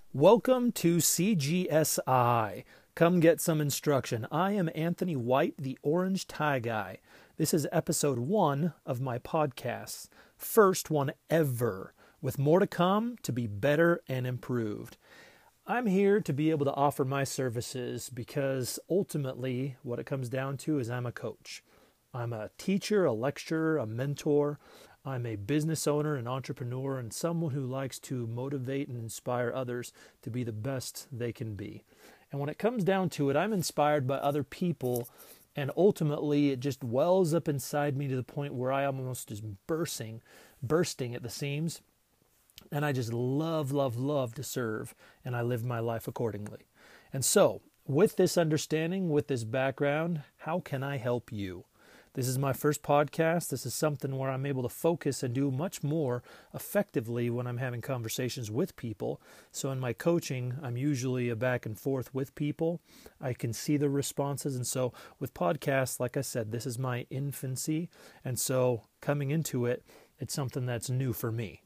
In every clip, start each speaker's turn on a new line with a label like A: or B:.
A: Welcome to CGSI. Come get some instruction. I am Anthony White, the Orange Tie Guy. This is episode 1 of my podcast. First one ever, with more to come to be better and improved. I'm here to be able to offer my services because ultimately what it comes down to is I'm a coach. I'm a teacher, a lecturer, a mentor. I'm a business owner, an entrepreneur, and someone who likes to motivate and inspire others to be the best they can be. And when it comes down to it, I'm inspired by other people, and ultimately it just wells up inside me to the point where I almost just bursting at the seams. And I just love to serve, and I live my life accordingly. And so, with this understanding, with this background, how can I help you? This is my first podcast. This is something where I'm able to focus and do much more effectively when I'm having conversations with people. So in my coaching, I'm usually a back and forth with people. I can see the responses. And so with podcasts, like I said, this is my infancy. And so coming into it, it's something that's new for me.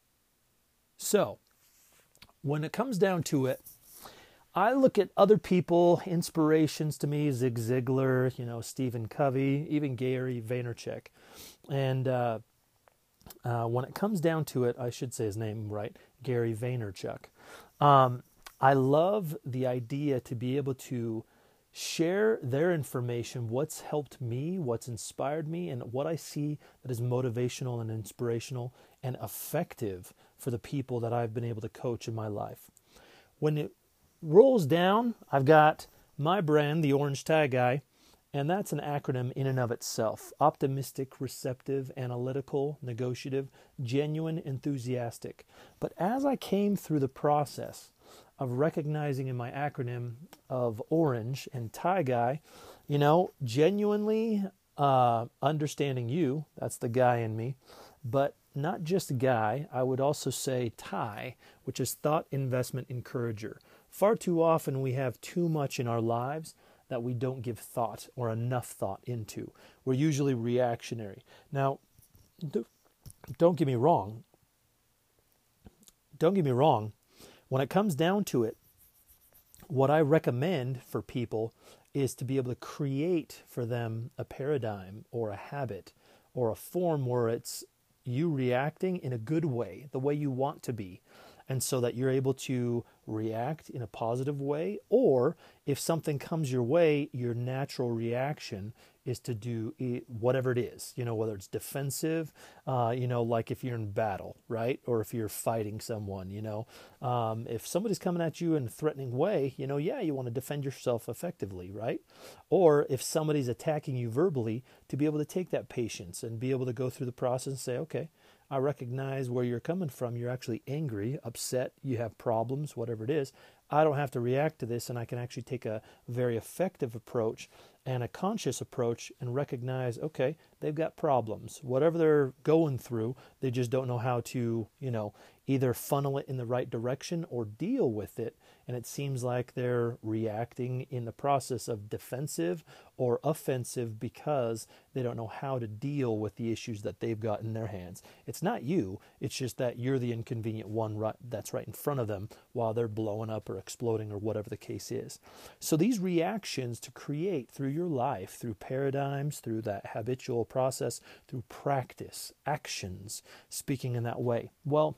A: So when it comes down to it, I look at other people, inspirations to me, Zig Ziglar, Stephen Covey, even Gary Vaynerchuk. And when it comes down to it, I should say his name right, Gary Vaynerchuk. I love the idea to be able to share their information, what's helped me, what's inspired me, and what I see that is motivational and inspirational and effective for the people that I've been able to coach in my life. When it rolls down, I've got my brand, the Orange Tie Guy, and that's an acronym in and of itself. Optimistic, receptive, analytical, negotiative, genuine, enthusiastic. But as I came through the process of recognizing in my acronym of Orange and Tie Guy, genuinely understanding you, that's the guy in me, but not just guy, I would also say tie, which is thought, investment, encourager. Far too often we have too much in our lives that we don't give thought or enough thought into. We're usually reactionary. Now, don't get me wrong. When it comes down to it, what I recommend for people is to be able to create for them a paradigm or a habit or a form where it's you reacting in a good way, the way you want to be. And so that you're able to react in a positive way, or if something comes your way, your natural reaction is to do whatever it is, whether it's defensive, like if you're in battle, right? Or if you're fighting someone, if somebody's coming at you in a threatening way, you want to defend yourself effectively, right? Or if somebody's attacking you verbally, to be able to take that patience and be able to go through the process and say, okay, I recognize where you're coming from. You're actually angry, upset, you have problems, whatever it is. I don't have to react to this, and I can actually take a very effective approach and a conscious approach and recognize, okay, they've got problems. Whatever they're going through, they just don't know how to, either funnel it in the right direction or deal with it. And it seems like they're reacting in the process of defensive or offensive because they don't know how to deal with the issues that they've got in their hands. It's not you. It's just that you're the inconvenient one that's right in front of them while they're blowing up or exploding or whatever the case is. So these reactions to create through your life, through paradigms, through that habitual process, through practice, actions, speaking in that way. Well,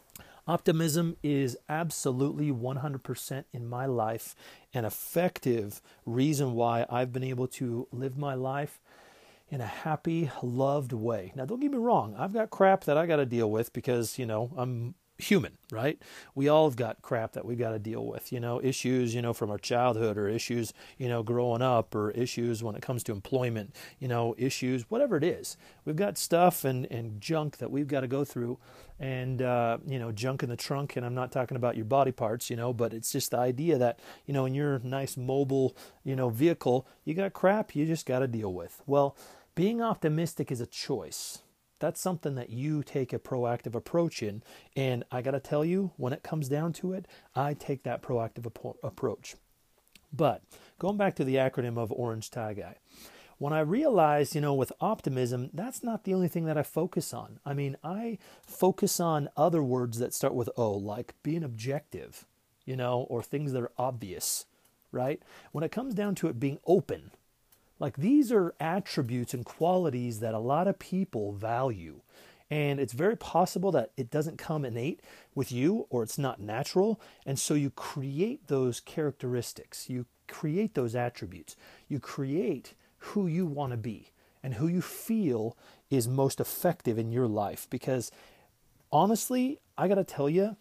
A: optimism is absolutely 100% in my life an effective reason why I've been able to live my life in a happy, loved way. Now, don't get me wrong. I've got crap that I got to deal with because, I'm human, right? We all have got crap that we got to deal with, issues, from our childhood or issues, growing up or issues when it comes to employment, issues, whatever it is. We've got stuff and junk that we've got to go through and, junk in the trunk. And I'm not talking about your body parts, but it's just the idea that, in your nice mobile, vehicle, you got crap you just got to deal with. Well, being optimistic is a choice. That's something that you take a proactive approach in. And I got to tell you, when it comes down to it, I take that proactive approach. But going back to the acronym of Orange Tie Guy, when I realized, with optimism, that's not the only thing that I focus on. I mean, I focus on other words that start with O, like being objective, or things that are obvious, right? When it comes down to it being open, like these are attributes and qualities that a lot of people value. And it's very possible that it doesn't come innate with you or it's not natural. And so you create those characteristics, you create those attributes, you create who you want to be and who you feel is most effective in your life. Because honestly, I got to tell you,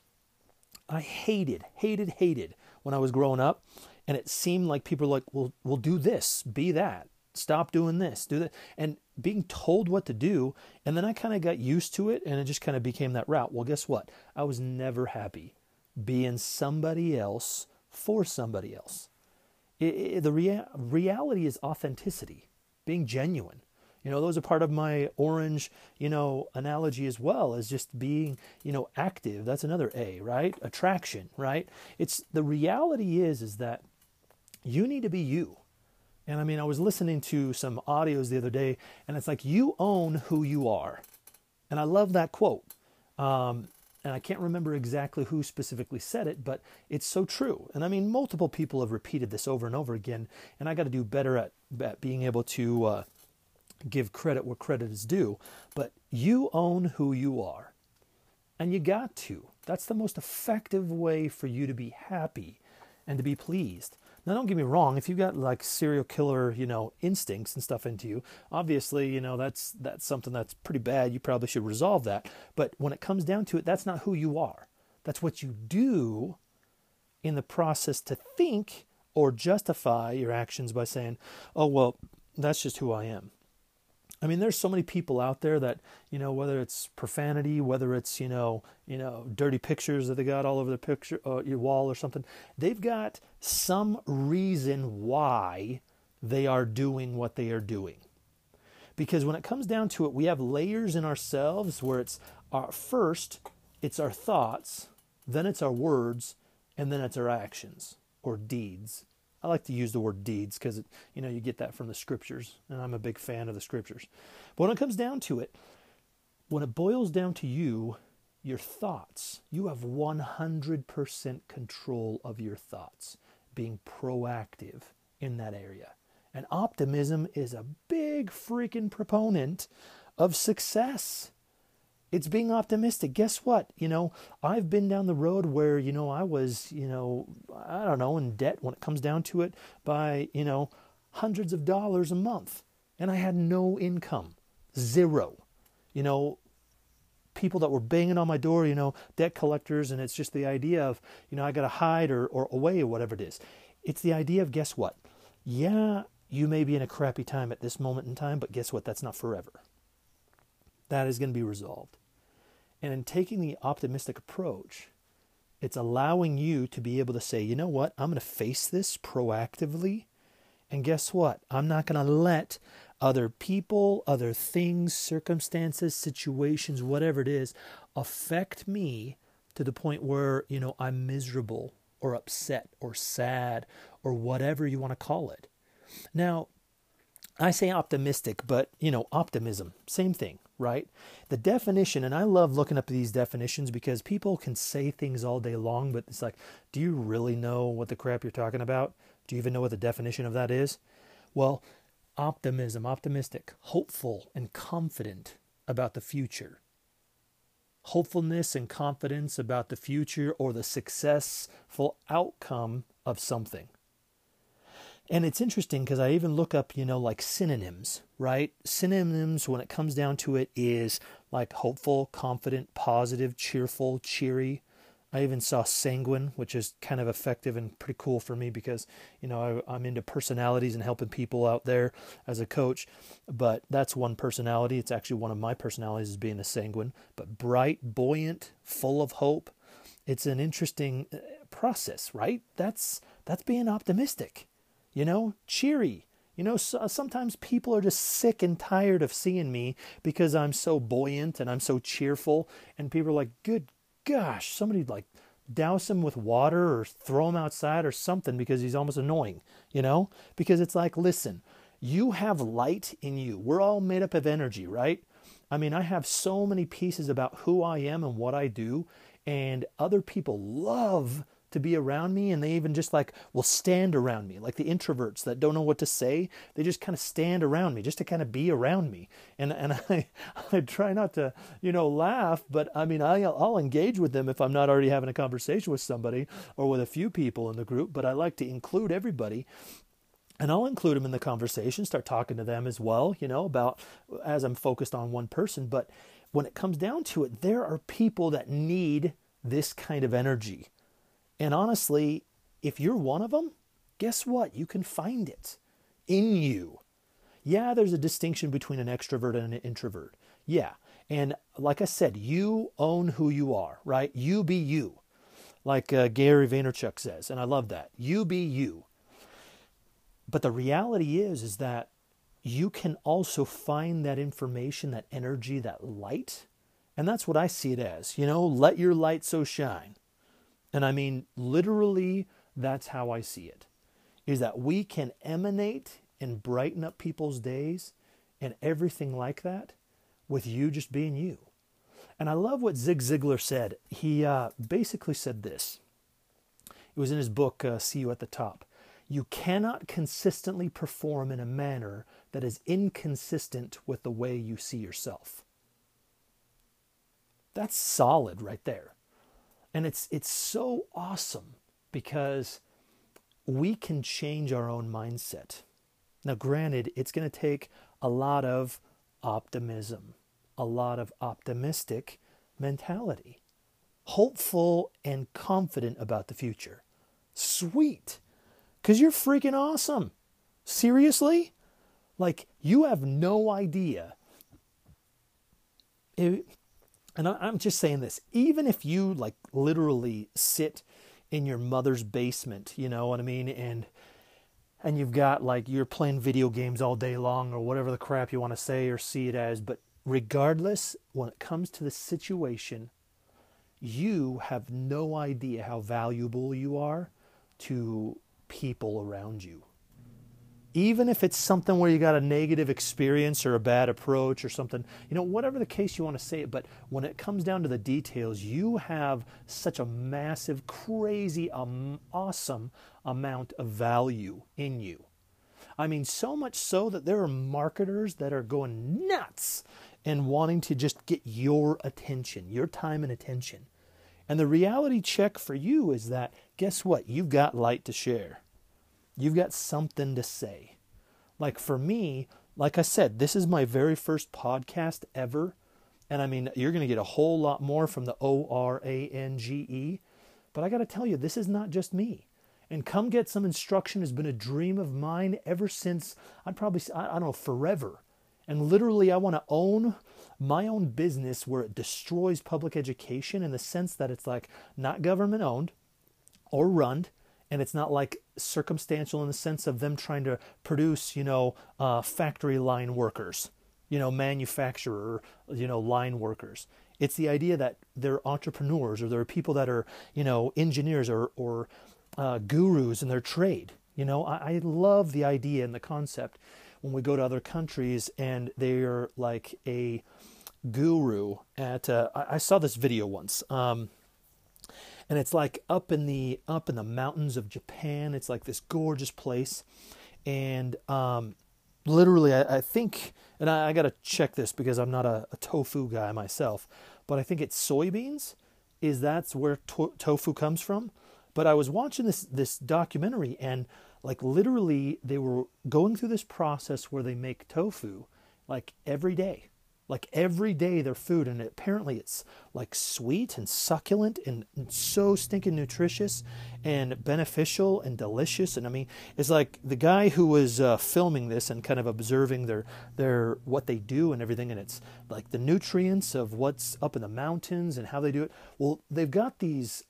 A: I hated when I was growing up. And it seemed like people were like, well, we'll do this, be that, stop doing this, do that. And being told what to do. And then I kind of got used to it and it just kind of became that route. Well, guess what? I was never happy being somebody else for somebody else. The reality is authenticity, being genuine. Those are part of my orange, analogy as well as just being, active. That's another A, right? Attraction, right? It's the reality is that you need to be you. And I was listening to some audios the other day and it's like, you own who you are. And I love that quote. And I can't remember exactly who specifically said it, but it's so true. And multiple people have repeated this over and over again. And I got to do better at being able to give credit where credit is due. But you own who you are. And you got to. That's the most effective way for you to be happy and to be pleased. Now, don't get me wrong. If you've got like serial killer, instincts and stuff into you, obviously, that's something that's pretty bad. You probably should resolve that. But when it comes down to it, that's not who you are. That's what you do in the process to think or justify your actions by saying, oh, well, that's just who I am. There's so many people out there that, whether it's profanity, whether it's, dirty pictures that they got all over the picture, your wall or something, they've got some reason why they are doing what they are doing. Because when it comes down to it, we have layers in ourselves where it's first, it's our thoughts, then it's our words, and then it's our actions or deeds. I like to use the word deeds because, you get that from the scriptures, and I'm a big fan of the scriptures. But when it comes down to it, when it boils down to you, your thoughts, you have 100% control of your thoughts, being proactive in that area. And optimism is a big freaking proponent of success. It's being optimistic. Guess what? I've been down the road where, I was, I don't know, in debt when it comes down to it by, hundreds of dollars a month. And I had no income. Zero. People that were banging on my door, debt collectors. And it's just the idea of, I got to hide or away or whatever it is. It's the idea of, guess what? Yeah, you may be in a crappy time at this moment in time, but guess what? That's not forever. That is going to be resolved. And in taking the optimistic approach, it's allowing you to be able to say, you know what, I'm going to face this proactively. And guess what? I'm not going to let other people, other things, circumstances, situations, whatever it is, affect me to the point where, I'm miserable or upset or sad or whatever you want to call it. Now, I say optimistic, but, optimism, same thing, right? The definition, and I love looking up these definitions because people can say things all day long, but it's like, do you really know what the crap you're talking about? Do you even know what the definition of that is? Well, optimism, optimistic, hopeful and confident about the future. Hopefulness and confidence about the future or the successful outcome of something. And it's interesting because I even look up, like synonyms, right? Synonyms, when it comes down to it, is like hopeful, confident, positive, cheerful, cheery. I even saw sanguine, which is kind of effective and pretty cool for me because, I'm into personalities and helping people out there as a coach. But that's one personality. It's actually one of my personalities is being a sanguine. But bright, buoyant, full of hope. It's an interesting process, right? That's being optimistic. Cheery. Sometimes people are just sick and tired of seeing me because I'm so buoyant and I'm so cheerful. And people are like, good gosh, somebody like douse him with water or throw him outside or something because he's almost annoying, Because it's like, listen, you have light in you. We're all made up of energy, right? I have so many pieces about who I am and what I do. And other people love to be around me, and they even just like will stand around me. Like the introverts that don't know what to say, they just kind of stand around me just to kind of be around me. And I try not to, laugh, but I mean, I'll engage with them if I'm not already having a conversation with somebody or with a few people in the group, but I like to include everybody. And I'll include them in the conversation, start talking to them as well, about as I'm focused on one person. But when it comes down to it, there are people that need this kind of energy. And honestly, if you're one of them, guess what? You can find it in you. Yeah, there's a distinction between an extrovert and an introvert. Yeah. And like I said, you own who you are, right? You be you. Like Gary Vaynerchuk says, and I love that. You be you. But the reality is that you can also find that information, that energy, that light. And that's what I see it as, let your light so shine. And I mean, literally, that's how I see it, is that we can emanate and brighten up people's days and everything like that with you just being you. And I love what Zig Ziglar said. He basically said this. It was in his book, See You at the Top. You cannot consistently perform in a manner that is inconsistent with the way you see yourself. That's solid right there. And it's so awesome because we can change our own mindset. Now, granted, it's going to take a lot of optimism, a lot of optimistic mentality, hopeful and confident about the future. Sweet. Because you're freaking awesome. Seriously? Like, you have no idea. And I'm just saying this. Even if you, like, literally sit in your mother's basement, you know what I mean? And you've got, like, you're playing video games all day long or whatever the crap you want to say or see it as. But regardless, when it comes to the situation, you have no idea how valuable you are to people around you. Even if it's something where you got a negative experience or a bad approach or something, whatever the case you want to say it, but when it comes down to the details, you have such a massive, crazy, awesome amount of value in you. I mean, so much so that there are marketers that are going nuts and wanting to just get your attention, your time and attention. And the reality check for you is that, guess what? You've got light to share. You've got something to say. Like for me, like I said, this is my very first podcast ever. And I mean, you're going to get a whole lot more from the ORANGE. But I got to tell you, this is not just me. And Come Get Some Instruction has been a dream of mine ever since, I don't know, forever. And literally, I want to own my own business where it destroys public education in the sense that it's like not government owned or run, and it's not like circumstantial in the sense of them trying to produce, factory line workers, manufacturer, line workers. It's the idea that they're entrepreneurs or there are people that are, engineers or gurus in their trade. I love the idea and the concept when we go to other countries and they're like a guru at I saw this video once and it's like up in the mountains of Japan. It's like this gorgeous place, and literally I think, and I got to check this because I'm not a tofu guy myself, but I think it's soybeans that's where tofu comes from. But I was watching this documentary, and like literally they were going through this process where they make tofu like every day. Like every day their food, and apparently it's like sweet and succulent and so stinking nutritious and beneficial and delicious. And I mean, it's like the guy who was filming this and kind of observing their what they do and everything, and it's like the nutrients of what's up in the mountains and how they do it. Well, they've got these,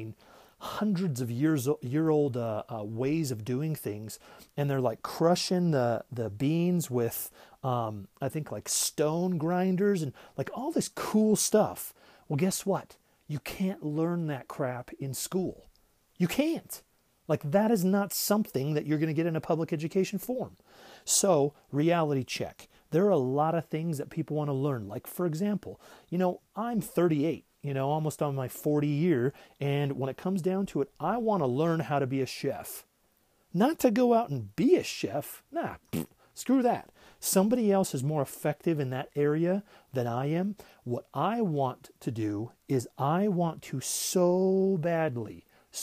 A: hundreds of year old ways of doing things, and they're like crushing the beans with I think like stone grinders and like all this cool stuff. Well, guess what? You can't learn that crap in school. You can't. Like that is not something that you're going to get in a public education form. So, reality check. There are a lot of things that people want to learn. Like, for example, I'm 38. almost on my 40 year. And when it comes down to it, I want to learn how to be a chef. Not to go out and be a chef. Nah, screw that. Somebody else is more effective in that area than I am. What I want to do is I want to so badly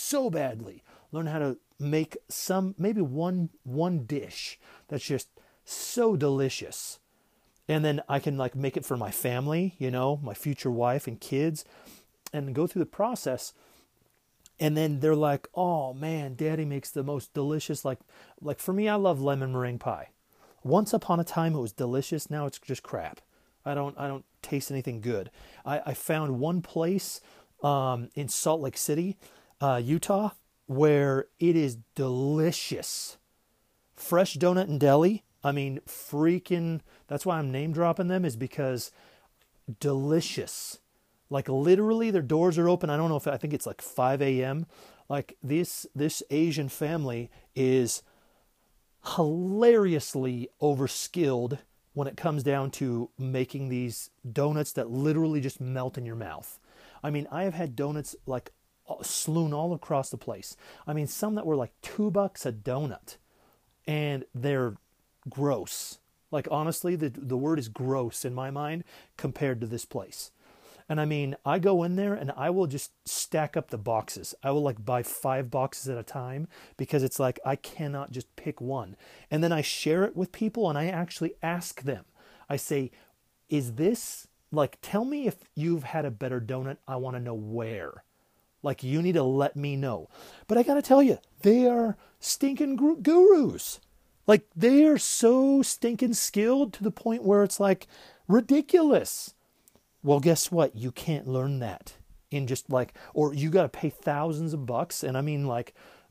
A: learn how to make maybe one dish that's just so delicious. And then I can like make it for my family, my future wife and kids, and go through the process. And then they're like, oh man, Daddy makes the most delicious, like for me, I love lemon meringue pie. Once upon a time it was delicious. Now it's just crap. I don't taste anything good. I found one place in Salt Lake City, Utah, where it is delicious. Fresh Donut and Deli. I mean, freaking, that's why I'm name dropping them, is because delicious. Like literally their doors are open. I think it's like 5 a.m. Like this Asian family is hilariously overskilled when it comes down to making these donuts that literally just melt in your mouth. I mean, I have had donuts like strewn all across the place. I mean, some that were like $2 a donut, and they're gross. Like honestly, the word is gross in my mind compared to this place. And I mean, I go in there and I will just stack up the boxes. I will like buy 5 boxes at a time, because it's like I cannot just pick one. And then I share it with people and I actually ask them. I say, is this, like, tell me if you've had a better donut. I want to know where. Like, you need to let me know. But I got to tell you, they are stinking gurus. Like, they are so stinking skilled to the point where it's like ridiculous. Well, guess what? You can't learn that in just like, or you got to pay thousands of bucks. And I mean like,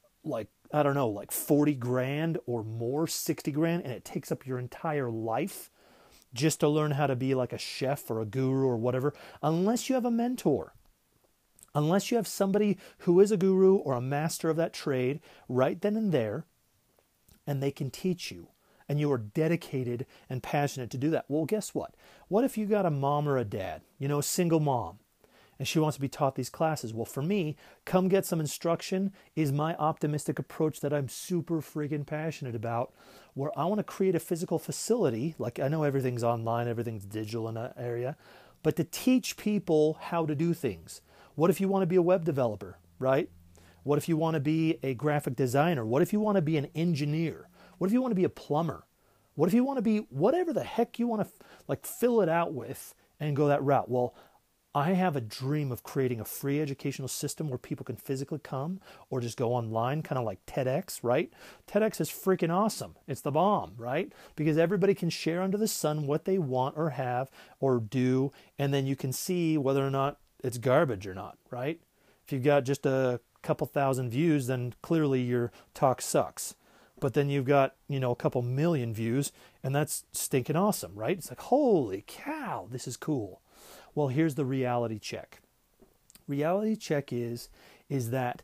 A: I don't know, like 40 grand or more, 60 grand. And it takes up your entire life just to learn how to be like a chef or a guru or whatever. Unless you have a mentor, unless you have somebody who is a guru or a master of that trade right then and there, and they can teach you. And you are dedicated and passionate to do that. Well, guess what? What if you got a mom or a dad, a single mom, and she wants to be taught these classes? Well, for me, come get some instruction is my optimistic approach that I'm super friggin' passionate about, where I want to create a physical facility. Like, I know everything's online, everything's digital in that area, but to teach people how to do things. What if you want to be a web developer, right? What if you want to be a graphic designer? What if you want to be an engineer? What if you want to be a plumber? What if you want to be whatever the heck you want to fill it out with and go that route? Well, I have a dream of creating a free educational system where people can physically come or just go online, kind of like TEDx, right? TEDx is freaking awesome. It's the bomb, right? Because everybody can share under the sun what they want or have or do, and then you can see whether or not it's garbage or not, right? If you've got just a couple thousand views, then clearly your talk sucks. But then you've got, a couple million views, and that's stinking awesome, right? It's like, holy cow, this is cool. Well, here's the reality check. Reality check is that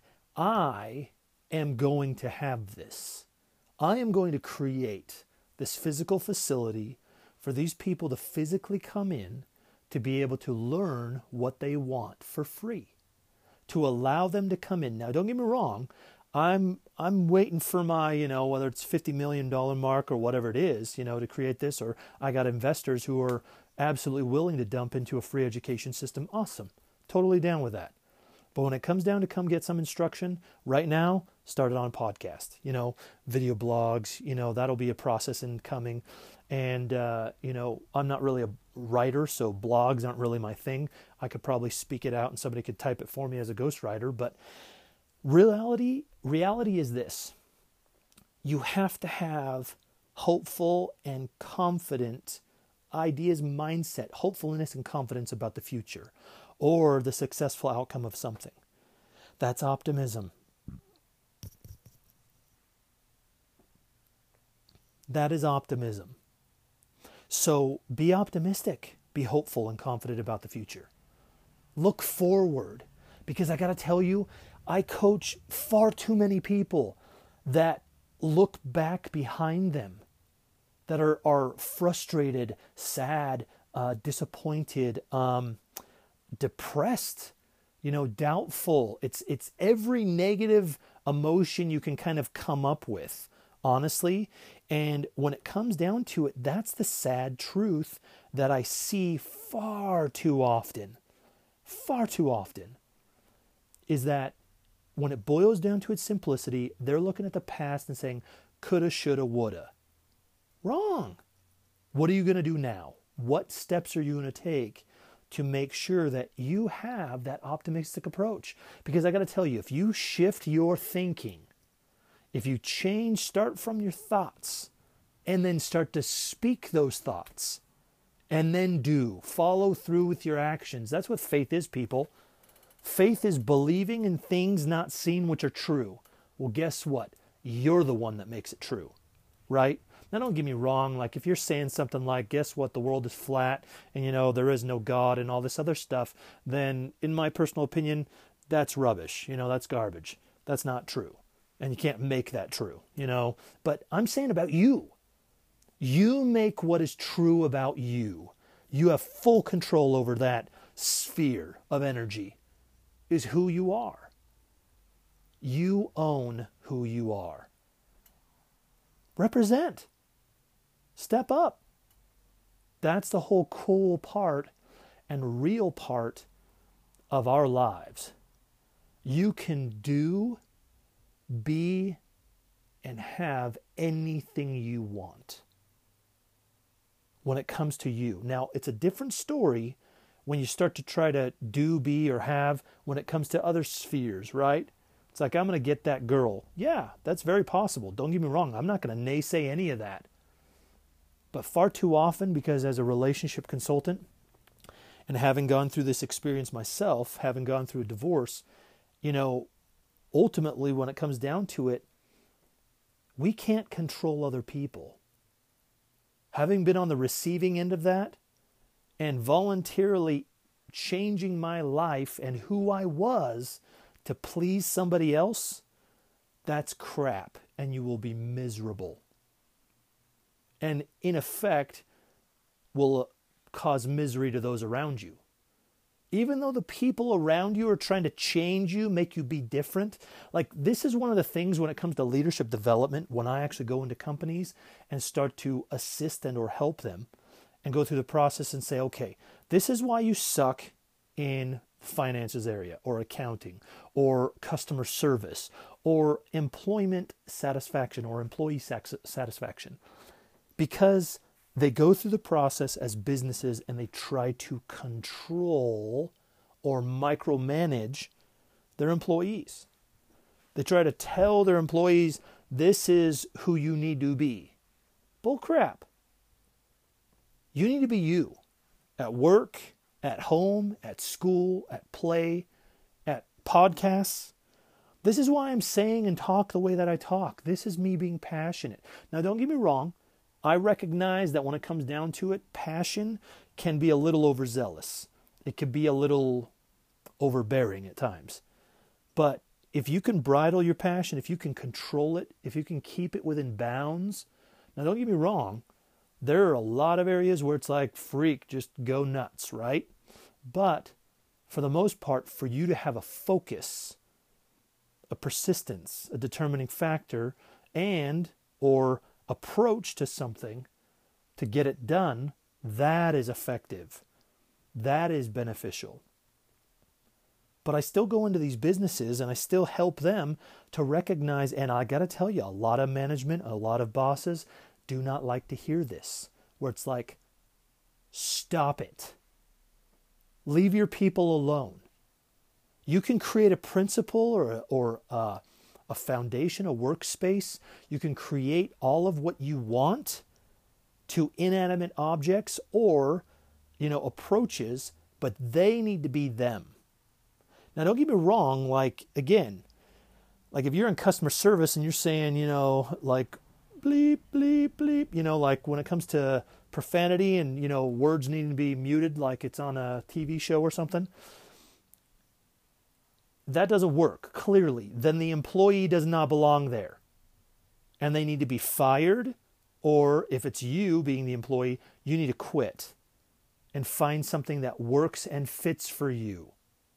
A: I am going to have this. I am going to create this physical facility for these people to physically come in to be able to learn what they want for free, to allow them to come in. Now, don't get me wrong. I'm waiting for my, whether it's $50 million mark or whatever it is, to create this, or I got investors who are absolutely willing to dump into a free education system. Awesome. Totally down with that. But when it comes down to come get some instruction, right now, start it on podcast, video blogs, that'll be a process in coming. And, I'm not really a writer, so blogs aren't really my thing. I could probably speak it out and somebody could type it for me as a ghostwriter, but reality is this. You have to have hopeful and confident ideas, mindset, hopefulness and confidence about the future or the successful outcome of something. That's optimism. That is optimism. So be optimistic, be hopeful and confident about the future. Look forward, because I got to tell you, I coach far too many people that look back behind them, that are frustrated, sad, disappointed, depressed, doubtful. It's every negative emotion you can kind of come up with, honestly. And when it comes down to it, that's the sad truth that I see far too often, is that when it boils down to its simplicity, they're looking at the past and saying, coulda, shoulda, woulda. Wrong. What are you going to do now? What steps are you going to take to make sure that you have that optimistic approach? Because I got to tell you, if you shift your thinking, if you start from your thoughts and then start to speak those thoughts and then follow through with your actions. That's what faith is, people. Faith is believing in things not seen which are true. Well, guess what? You're the one that makes it true, right? Now, don't get me wrong. Like if you're saying something like, guess what? The world is flat and, there is no God and all this other stuff, then in my personal opinion, that's rubbish. That's garbage. That's not true. And you can't make that true, But I'm saying about you. You make what is true about you. You have full control over that sphere of energy, is who you are. You own who you are. Represent. Step up. That's the whole cool part and real part of our lives. You can do, be, and have anything you want when it comes to you. Now, it's a different story when you start to try to do, be, or have when it comes to other spheres, right? It's like, I'm going to get that girl. Yeah, that's very possible. Don't get me wrong. I'm not going to naysay any of that. But far too often, because as a relationship consultant and having gone through this experience myself, having gone through a divorce, ultimately when it comes down to it, we can't control other people. Having been on the receiving end of that and voluntarily changing my life and who I was to please somebody else, that's crap, and you will be miserable. And in effect, will cause misery to those around you. Even though the people around you are trying to change you, make you be different. Like this is one of the things when it comes to leadership development, when I actually go into companies and start to assist and or help them and go through the process and say, okay, this is why you suck in finances area or accounting or customer service or employment satisfaction or employee satisfaction. Because they go through the process as businesses and they try to control or micromanage their employees. They try to tell their employees, this is who you need to be. Bull crap. You need to be you. At work, at home, at school, at play, at podcasts. This is why I'm saying and talk the way that I talk. This is me being passionate. Now, don't get me wrong. I recognize that when it comes down to it, passion can be a little overzealous. It can be a little overbearing at times. But if you can bridle your passion, if you can control it, if you can keep it within bounds, now don't get me wrong, there are a lot of areas where it's like, freak, just go nuts, right? But for the most part, for you to have a focus, a persistence, a determining factor, and or approach to something to get it done, that is effective. That is beneficial. But I still go into these businesses and I still help them to recognize, and I got to tell you, a lot of management, a lot of bosses do not like to hear this, where it's like, stop it. Leave your people alone. You can create a principle or a foundation, a workspace. You can create all of what you want to inanimate objects or, approaches, but they need to be them. Now, don't get me wrong. Like, again, like if you're in customer service and you're saying, like bleep, bleep, bleep, like when it comes to profanity and, words needing to be muted, like it's on a TV show or something, that doesn't work, clearly. Then the employee does not belong there. And they need to be fired, or if it's you being the employee, you need to quit. and find something that works and fits for you.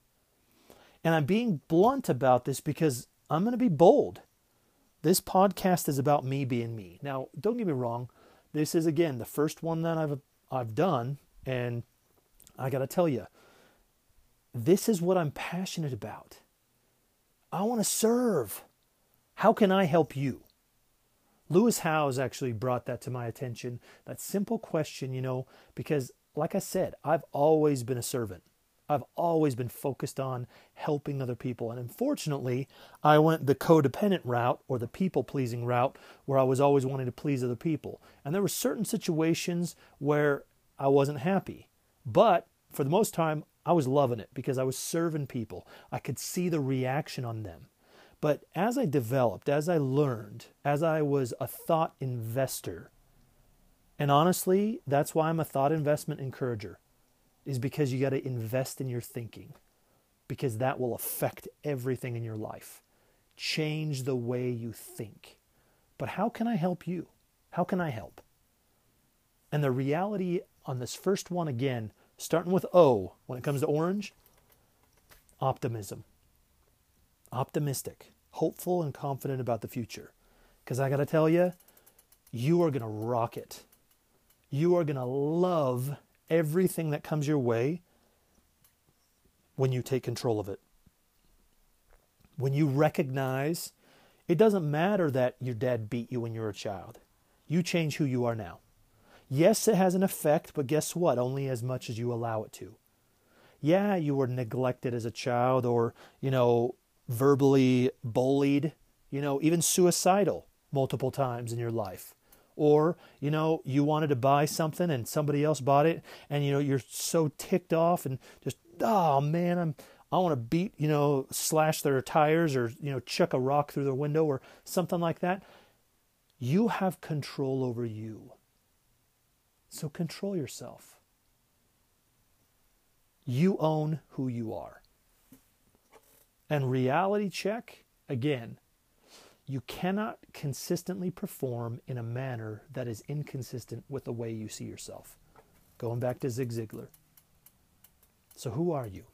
A: And I'm being blunt about this because I'm going to be bold. This podcast is about me being me. Now, don't get me wrong. This is, again, the first one that I've done. And I got to tell you, this is what I'm passionate about. I want to serve. How can I help you? Lewis Howes actually brought that to my attention. That simple question, because like I said, I've always been a servant. I've always been focused on helping other people. And unfortunately, I went the codependent route or the people-pleasing route where I was always wanting to please other people. And there were certain situations where I wasn't happy. But for the most time, I was loving it because I was serving people. I could see the reaction on them. But as I developed, as I learned, as I was a thought investor, and honestly, that's why I'm a thought investment encourager, is because you got to invest in your thinking, because that will affect everything in your life. Change the way you think. But how can I help you? How can I help? And the reality on this first one, again, starting with O, when it comes to orange, optimism. Optimistic, hopeful and confident about the future. Because I got to tell you, you are going to rock it. You are going to love everything that comes your way when you take control of it. When you recognize, it doesn't matter that your dad beat you when you were a child. You change who you are now. Yes, it has an effect, but guess what? Only as much as you allow it to. Yeah, you were neglected as a child or, verbally bullied, even suicidal multiple times in your life. Or, you wanted to buy something and somebody else bought it and, you're so ticked off and just, oh man, I want to beat, slash their tires or, chuck a rock through their window or something like that. You have control over you. So control yourself. You own who you are. And reality check, again, you cannot consistently perform in a manner that is inconsistent with the way you see yourself. Going back to Zig Ziglar. So who are you?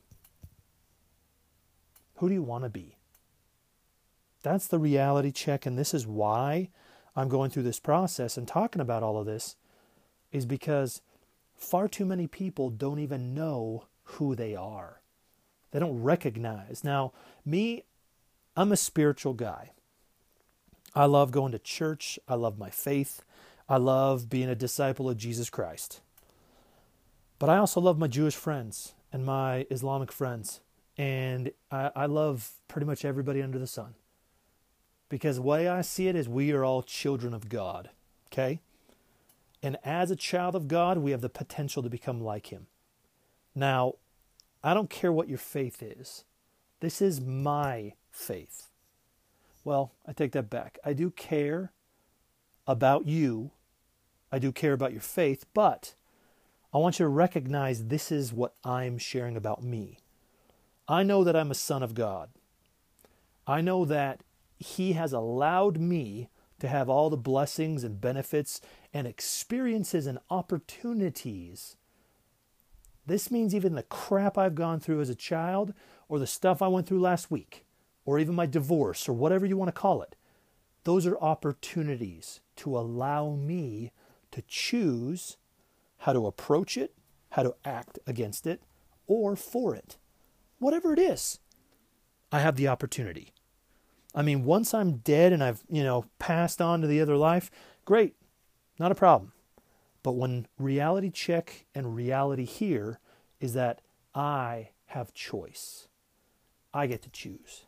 A: Who do you want to be? That's the reality check, and this is why I'm going through this process and talking about all of this, is because far too many people don't even know who they are. They don't recognize. Now, me, I'm a spiritual guy. I love going to church. I love my faith. I love being a disciple of Jesus Christ. But I also love my Jewish friends and my Islamic friends. And I love pretty much everybody under the sun. Because the way I see it is we are all children of God. Okay? And as a child of God, we have the potential to become like Him. Now, I don't care what your faith is. This is my faith. Well, I take that back. I do care about you. I do care about your faith, but I want you to recognize this is what I'm sharing about me. I know that I'm a son of God. I know that He has allowed me to have all the blessings and benefits and experiences and opportunities. This means even the crap I've gone through as a child or the stuff I went through last week, or even my divorce, or whatever you want to call it. Those are opportunities to allow me to choose how to approach it, how to act against it, or for it. Whatever it is, I have the opportunity. I mean, once I'm dead and I've, passed on to the other life, great, not a problem. But when reality check and reality here is that I have choice. I get to choose.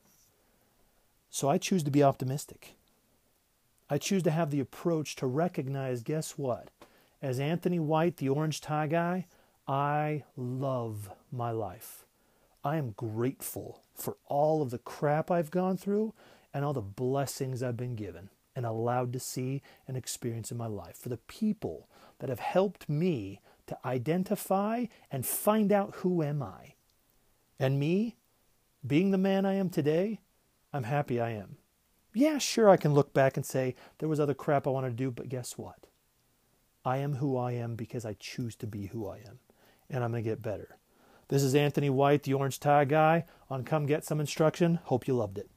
A: So I choose to be optimistic. I choose to have the approach to recognize, guess what? As Anthony White, the orange tie guy, I love my life. I am grateful for all of the crap I've gone through and all the blessings I've been given and allowed to see and experience in my life. For the people that have helped me to identify and find out who am I. And me, being the man I am today, I'm happy I am. Yeah, sure, I can look back and say there was other crap I wanted to do, but guess what? I am who I am because I choose to be who I am. and I'm going to get better. This is Anthony White, the Orange Tie Guy, on Come Get Some Instruction. Hope you loved it.